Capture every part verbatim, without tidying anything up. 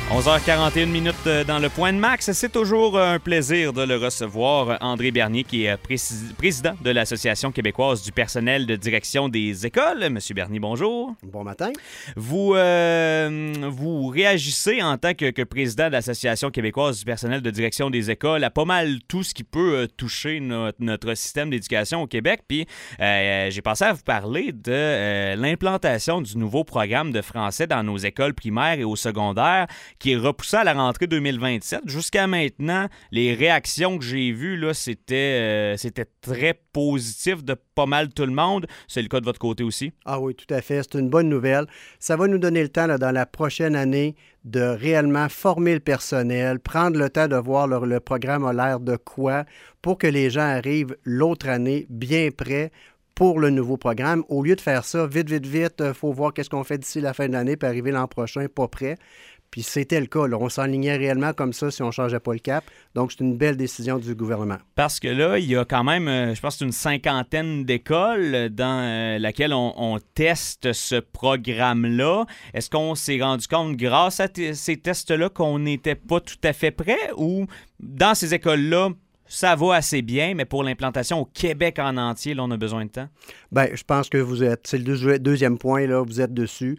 onze heures quarante et une minutes dans le Point de Max. C'est toujours un plaisir de le recevoir. André Bernier, qui est précis- président de l'Association québécoise du personnel de direction des écoles. Monsieur Bernier, bonjour. Bon matin. Vous, euh, vous réagissez en tant que, que président de l'Association québécoise du personnel de direction des écoles à pas mal tout ce qui peut euh, toucher notre, notre système d'éducation au Québec. Puis euh, j'ai pensé à vous parler de euh, l'implantation du nouveau programme de français dans nos écoles primaires et au secondaire, qui est repoussé à la rentrée deux mille vingt-sept. Jusqu'à maintenant, les réactions que j'ai vues, là, c'était, euh, c'était très positif de pas mal tout le monde. C'est le cas de votre côté aussi? Ah oui, tout à fait. C'est une bonne nouvelle. Ça va nous donner le temps, là, dans la prochaine année, de réellement former le personnel, prendre le temps de voir le, le programme a l'air de quoi, pour que les gens arrivent l'autre année bien prêts pour le nouveau programme. Au lieu de faire ça, vite, vite, vite, il faut voir qu'est-ce qu'on fait d'ici la fin de l'année, puis arriver l'an prochain pas prêt. Puis c'était le cas, là. On s'enlignait réellement comme ça si on ne changeait pas le cap. Donc, c'est une belle décision du gouvernement. Parce que là, il y a quand même, euh, je pense que c'est une cinquantaine d'écoles dans euh, laquelle on, on teste ce programme-là. Est-ce qu'on s'est rendu compte, grâce à t- ces tests-là, qu'on n'était pas tout à fait prêt, ou dans ces écoles-là, ça va assez bien, mais pour l'implantation au Québec en entier, là, on a besoin de temps? Bien, je pense que vous êtes, c'est le deux- deuxième point, là, vous êtes dessus.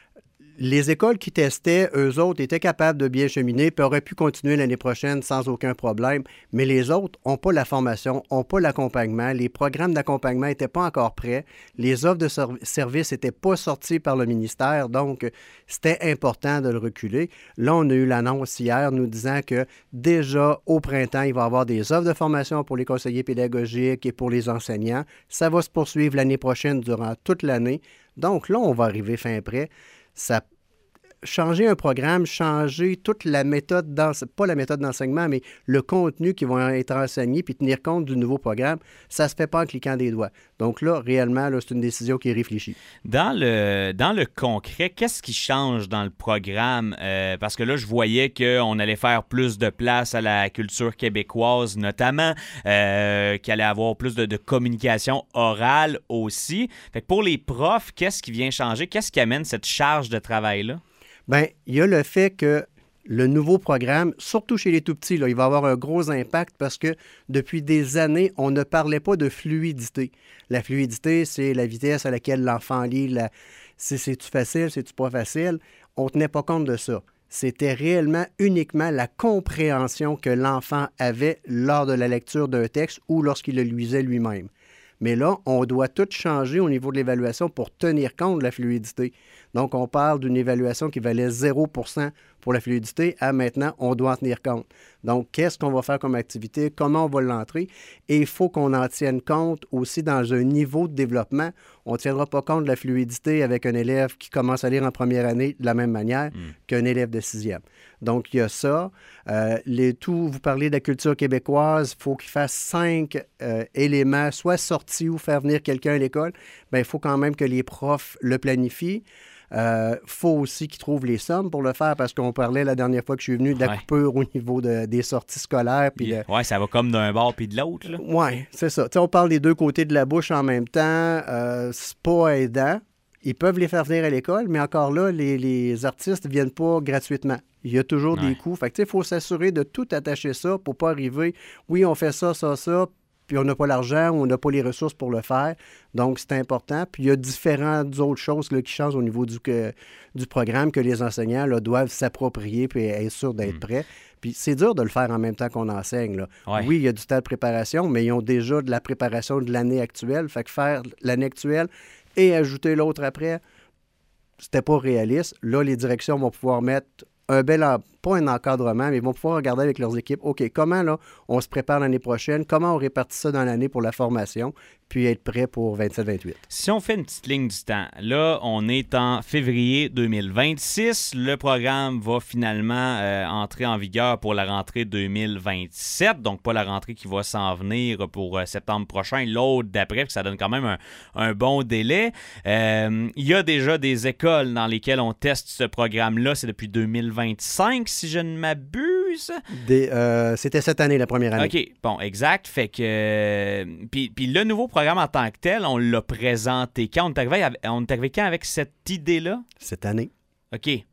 Les écoles qui testaient, eux autres, étaient capables de bien cheminer puis auraient pu continuer l'année prochaine sans aucun problème. Mais les autres n'ont pas la formation, n'ont pas l'accompagnement. Les programmes d'accompagnement n'étaient pas encore prêts. Les offres de ser- services n'étaient pas sorties par le ministère. Donc, c'était important de le reculer. Là, on a eu l'annonce hier nous disant que déjà au printemps, il va y avoir des offres de formation pour les conseillers pédagogiques et pour les enseignants. Ça va se poursuivre l'année prochaine durant toute l'année. Donc là, on va arriver fin prêt. Ça changer un programme, changer toute la méthode d'enseignement, pas la méthode d'enseignement, mais le contenu qui va être enseigné, puis tenir compte du nouveau programme, ça ne se fait pas en cliquant des doigts. Donc là, réellement, là, c'est une décision qui est réfléchie. Dans le, dans le concret, qu'est-ce qui change dans le programme? Euh, parce que là, je voyais qu'on allait faire plus de place à la culture québécoise, notamment, euh, qu'il allait avoir plus de, de communication orale aussi. Fait que pour les profs, qu'est-ce qui vient changer? Qu'est-ce qui amène cette charge de travail-là? Bien, il y a le fait que le nouveau programme, surtout chez les tout-petits, là, il va avoir un gros impact parce que depuis des années, on ne parlait pas de fluidité. La fluidité, c'est la vitesse à laquelle l'enfant lit. La... C'est, c'est-tu facile, c'est-tu pas facile? On ne tenait pas compte de ça. C'était réellement uniquement la compréhension que l'enfant avait lors de la lecture d'un texte ou lorsqu'il le lisait lui-même. Mais là, on doit tout changer au niveau de l'évaluation pour tenir compte de la fluidité. Donc, on parle d'une évaluation qui valait zéro pour cent pour la fluidité à maintenant, on doit en tenir compte. Donc, qu'est-ce qu'on va faire comme activité? Comment on va l'entrer? Et il faut qu'on en tienne compte aussi dans un niveau de développement. On ne tiendra pas compte de la fluidité avec un élève qui commence à lire en première année de la même manière mmh. qu'un élève de sixième. Donc, il y a ça. Euh, les, tout, vous parlez de la culture québécoise, il faut qu'il fasse cinq euh, éléments, soit sortis ou faire venir quelqu'un à l'école. Bien, il faut quand même que les profs le planifient. Il euh, faut aussi qu'ils trouvent les sommes pour le faire parce qu'on parlait la dernière fois que je suis venu de la ouais. coupure au niveau de, des sorties scolaires. Puis oui, de... ouais, ça va comme d'un bord puis de l'autre. Oui, c'est ça. T'sais, on parle des deux côtés de la bouche en même temps. Euh, c'est pas aidant. Ils peuvent les faire venir à l'école, mais encore là, les, les artistes ne viennent pas gratuitement. Il y a toujours ouais. des coûts. Fait que, il faut s'assurer de tout attacher ça pour ne pas arriver, oui, on fait ça, ça, ça, puis on n'a pas l'argent ou on n'a pas les ressources pour le faire. Donc, c'est important. Puis, il y a différentes autres choses là, qui changent au niveau du, que, du programme que les enseignants là, doivent s'approprier puis être sûrs d'être mmh. prêts. Puis, c'est dur de le faire en même temps qu'on enseigne. Là. Ouais. Oui, il y a du temps de préparation, mais ils ont déjà de la préparation de l'année actuelle. Fait que faire l'année actuelle et ajouter l'autre après, c'était pas réaliste. Là, les directions vont pouvoir mettre un bel, en... pas un encadrement, mais ils vont pouvoir regarder avec leurs équipes, OK, comment là, on se prépare l'année prochaine, comment on répartit ça dans l'année pour la formation, puis être prêt pour vingt-sept vingt-huit. Si on fait une petite ligne du temps, là, on est en février deux mille vingt-six. Le programme va finalement euh, entrer en vigueur pour la rentrée deux mille vingt-sept, donc pas la rentrée qui va s'en venir pour euh, septembre prochain, l'autre d'après, parce que ça donne quand même un, un bon délai. Euh, il y a déjà des écoles dans lesquelles on teste ce programme-là, c'est depuis deux mille vingt-cinq, si je ne m'abuse. Des, euh, c'était cette année, la première année. OK, bon, exact. Fait que... Euh, puis, puis le nouveau programme en tant que tel, on l'a présenté quand? On est arrivé, avec, on est arrivé quand avec cette idée-là? Cette année. OK.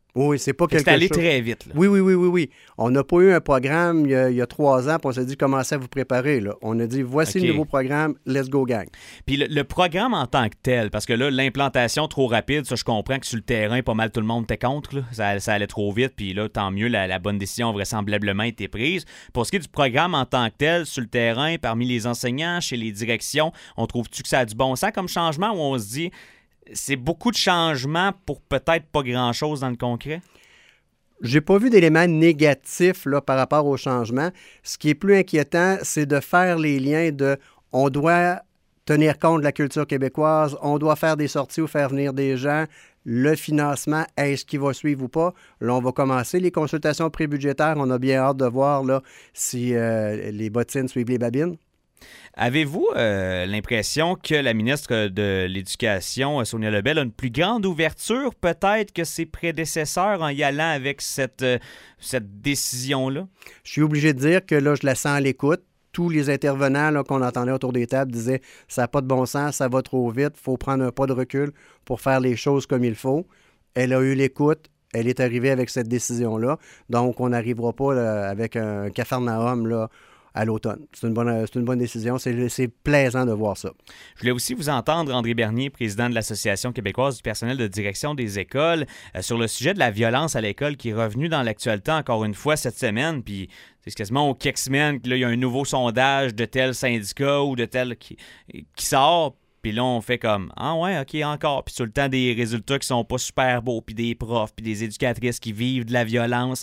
Oui, c'est pas quelque chose... C'est allé très vite. Là. Oui, oui, oui, oui, oui. On n'a pas eu un programme il y a, il y a trois ans, puis on s'est dit, commencez à vous préparer. Là. On a dit, voici okay. le nouveau programme, let's go, gang. Puis le, le programme en tant que tel, parce que là, l'implantation trop rapide, ça, je comprends que sur le terrain, pas mal tout le monde était contre. Là. Ça, ça allait trop vite, puis là, tant mieux, la, la bonne décision a vraisemblablement été prise. Pour ce qui est du programme en tant que tel, sur le terrain, parmi les enseignants, chez les directions, on trouve-tu que ça a du bon sens comme changement, ou on se dit, c'est beaucoup de changements pour peut-être pas grand-chose dans le concret? J'ai pas vu d'éléments négatifs là, par rapport au changement. Ce qui est plus inquiétant, c'est de faire les liens de on doit tenir compte de la culture québécoise, on doit faire des sorties ou faire venir des gens. Le financement, est-ce qu'il va suivre ou pas? Là, on va commencer les consultations prébudgétaires. On a bien hâte de voir là, si euh, les bottines suivent les babines. Avez-vous euh, l'impression que la ministre de l'Éducation, Sonia Lebel, a une plus grande ouverture peut-être que ses prédécesseurs en y allant avec cette, euh, cette décision-là? Je suis obligé de dire que là, je la sens à l'écoute. Tous les intervenants là, qu'on entendait autour des tables disaient « ça n'a pas de bon sens, ça va trop vite, il faut prendre un pas de recul pour faire les choses comme il faut ». Elle a eu l'écoute. Elle est arrivée avec cette décision-là. Donc, on n'arrivera pas là, avec un Capharnaüm là, à l'automne. C'est une bonne, c'est une bonne décision. C'est, c'est plaisant de voir ça. Je voulais aussi vous entendre, André Bernier, président de l'Association québécoise du personnel de direction des écoles, euh, sur le sujet de la violence à l'école qui est revenu dans l'actualité encore une fois cette semaine. Puis c'est quasiment aux quelques semaines qu'il y a un nouveau sondage de tel syndicat ou de tel qui, qui sort. Puis là, on fait comme « Ah ouais, OK, encore. » Puis tout le temps, des résultats qui sont pas super beaux, puis des profs, puis des éducatrices qui vivent de la violence.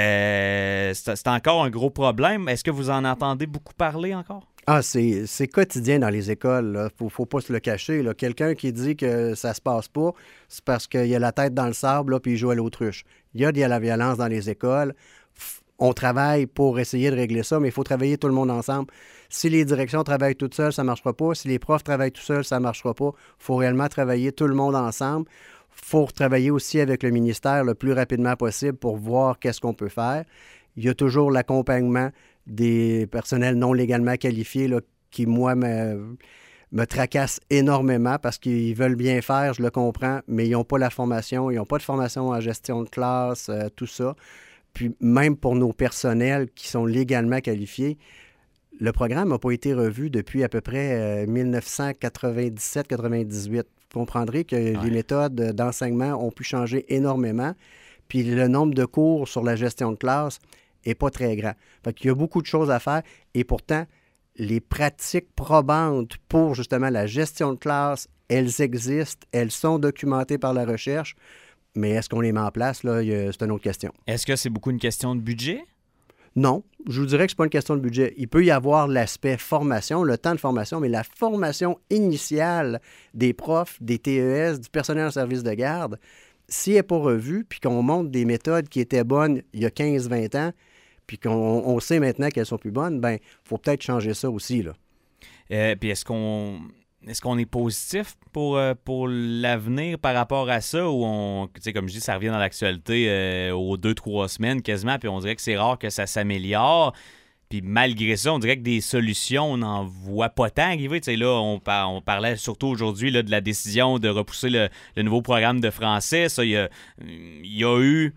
Euh, c'est, c'est encore un gros problème. Est-ce que vous en entendez beaucoup parler encore? Ah, c'est, c'est quotidien dans les écoles. Il ne faut pas se le cacher. Là. Quelqu'un qui dit que ça se passe pas, c'est parce qu'il a la tête dans le sable, là, puis il joue à l'autruche. Il y a de la violence dans les écoles. On travaille pour essayer de régler ça, mais il faut travailler tout le monde ensemble. Si les directions travaillent toutes seules, ça ne marchera pas. Si les profs travaillent tout seuls, ça ne marchera pas. Il faut réellement travailler tout le monde ensemble. Il faut travailler aussi avec le ministère le plus rapidement possible pour voir qu'est-ce qu'on peut faire. Il y a toujours l'accompagnement des personnels non légalement qualifiés là, qui, moi, me, me tracassent énormément parce qu'ils veulent bien faire, je le comprends, mais ils n'ont pas la formation. Ils n'ont pas de formation en gestion de classe, euh, tout ça. Puis même pour nos personnels qui sont légalement qualifiés, le programme n'a pas été revu depuis à peu près euh, dix-neuf cent quatre-vingt-dix-sept quatre-vingt-dix-huit. Vous comprendrez que ouais. les méthodes d'enseignement ont pu changer énormément, puis le nombre de cours sur la gestion de classe n'est pas très grand. Fait qu'il y a beaucoup de choses à faire, et pourtant, les pratiques probantes pour justement la gestion de classe, elles existent, elles sont documentées par la recherche. Mais est-ce qu'on les met en place? Là, c'est une autre question. Est-ce que c'est beaucoup une question de budget? Non, je vous dirais que ce n'est pas une question de budget. Il peut y avoir l'aspect formation, le temps de formation, mais la formation initiale des profs, des T E S, du personnel en service de garde, si elle n'est pas revue, puis qu'on montre des méthodes qui étaient bonnes il y a quinze vingt ans, puis qu'on on sait maintenant qu'elles sont plus bonnes, bien, il faut peut-être changer ça aussi, là. Euh, puis est-ce qu'on... Est-ce qu'on est positif pour, euh, pour l'avenir par rapport à ça, ou on, tu sais, comme je dis, ça revient dans l'actualité euh, aux deux, trois semaines quasiment, puis on dirait que c'est rare que ça s'améliore. Puis malgré ça, on dirait que des solutions, on n'en voit pas tant arriver. Tu sais, là, on, par, on parlait surtout aujourd'hui là, de la décision de repousser le, le nouveau programme de français. Ça, il y a, il y a eu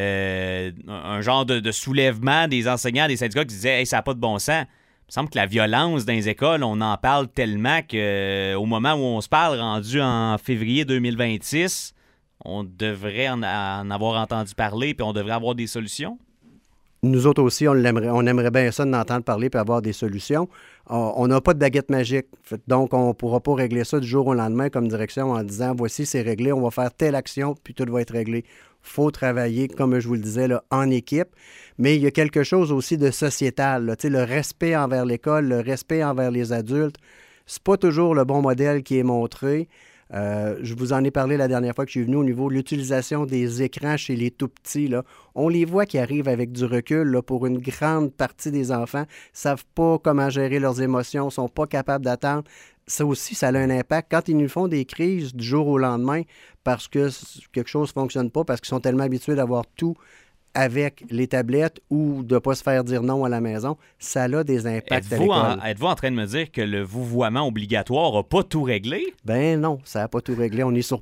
euh, un genre de, de soulèvement des enseignants, des syndicats qui disaient « Hey, ça n'a pas de bon sens ». Il me semble que la violence dans les écoles, on en parle tellement qu'au euh, moment où on se parle, rendu en février deux mille vingt-six, on devrait en, en avoir entendu parler puis on devrait avoir des solutions. Nous autres aussi, on, l'aimerait, on aimerait bien ça d'entendre parler et avoir des solutions. On n'a pas de baguette magique, donc on ne pourra pas régler ça du jour au lendemain comme direction en disant « voici, c'est réglé, on va faire telle action, puis tout va être réglé ». Il faut travailler, comme je vous le disais, là, en équipe. Mais il y a quelque chose aussi de sociétal, là, le respect envers l'école, le respect envers les adultes. C'est pas toujours le bon modèle qui est montré. Euh, je vous en ai parlé la dernière fois que je suis venu au niveau de l'utilisation des écrans chez les tout-petits. Là. On les voit qui arrivent avec du recul là, pour une grande partie des enfants. Ils ne savent pas comment gérer leurs émotions, ne sont pas capables d'attendre. Ça aussi, ça a un impact. Quand ils nous font des crises du jour au lendemain parce que quelque chose ne fonctionne pas, parce qu'ils sont tellement habitués d'avoir tout avec les tablettes ou de ne pas se faire dire non à la maison, ça a des impacts êtes-vous à l'école. En, êtes-vous en train de me dire que le vouvoiement obligatoire n'a pas tout réglé? Ben non, ça n'a pas tout réglé. On est surpris.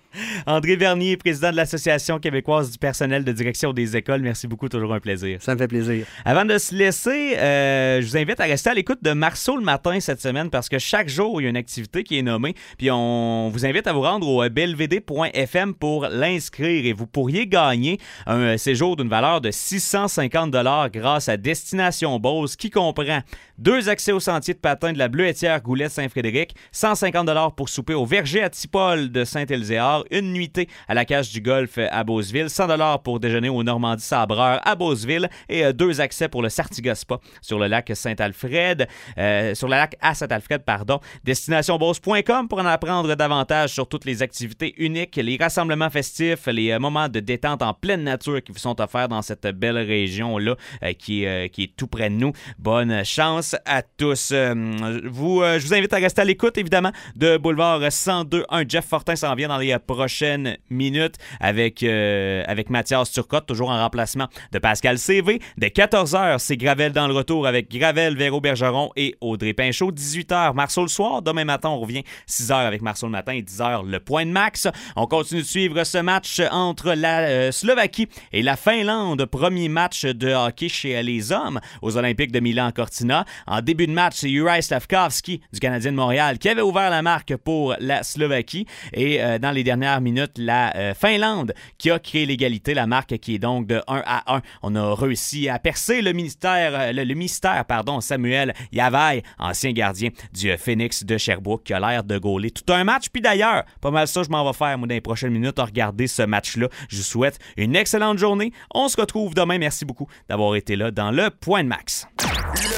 André Vernier, président de l'Association québécoise du personnel de direction des écoles. Merci beaucoup, toujours un plaisir. Ça me fait plaisir. Avant de se laisser, euh, je vous invite à rester à l'écoute de Marceau le matin cette semaine parce que chaque jour, il y a une activité qui est nommée. Puis on vous invite à vous rendre au belvédé point f m pour l'inscrire et vous pourriez gagner un séjour d'une valeur de six cent cinquante dollars grâce à Destination Beauce qui comprend deux accès au sentier de patin de la Bleuetière Goulette Saint-Frédéric, cent cinquante dollars pour souper au Verger à Tipol de Saint-Élyséard, une nuitée à la cage du golf à Beauceville, cent dollars pour déjeuner au Normandie Sabreur à Beauceville et euh, deux accès pour le Sartiga Spa sur le lac Saint-Alfred, euh, sur le lac à Saint-Alfred, pardon. destination beauce point com pour en apprendre davantage sur toutes les activités uniques, les rassemblements festifs, les euh, moments de détente en pleine nature qui vous sont offerts dans cette belle région-là euh, qui, euh, qui est tout près de nous. Bonne chance à tous. Euh, vous, euh, je vous invite à rester à l'écoute, évidemment, de Boulevard cent deux un. Jeff Fortin s'en vient dans les prochaines minutes avec, euh, avec Mathias Turcotte, toujours en remplacement de Pascal C V. Dès quatorze heures, c'est Gravel dans le retour avec Gravel, Véro Bergeron et Audrey Pinchot. dix-huit heures, Marceau le soir. Demain matin, on revient six heures avec Marceau le matin et dix heures, le point de max. On continue de suivre ce match entre la euh, Slovaquie et la Finlande. Premier match de hockey chez les hommes aux Olympiques de Milan-Cortina. En début de match, c'est Juraj Slavkovski du Canadien de Montréal qui avait ouvert la marque pour la Slovaquie. Et euh, dans les dernières minutes, la euh, Finlande qui a créé l'égalité, la marque qui est donc de un à un. On a réussi à percer le mystère, le, le mystère, pardon, Samuel Yavaï, ancien gardien du Phoenix de Sherbrooke, qui a l'air de gauler tout un match. Puis d'ailleurs, pas mal ça, je m'en vais faire, moi, dans les prochaines minutes, à regarder ce match-là. Je vous souhaite une excellente journée. On se retrouve demain. Merci beaucoup d'avoir été là dans le Point de Max.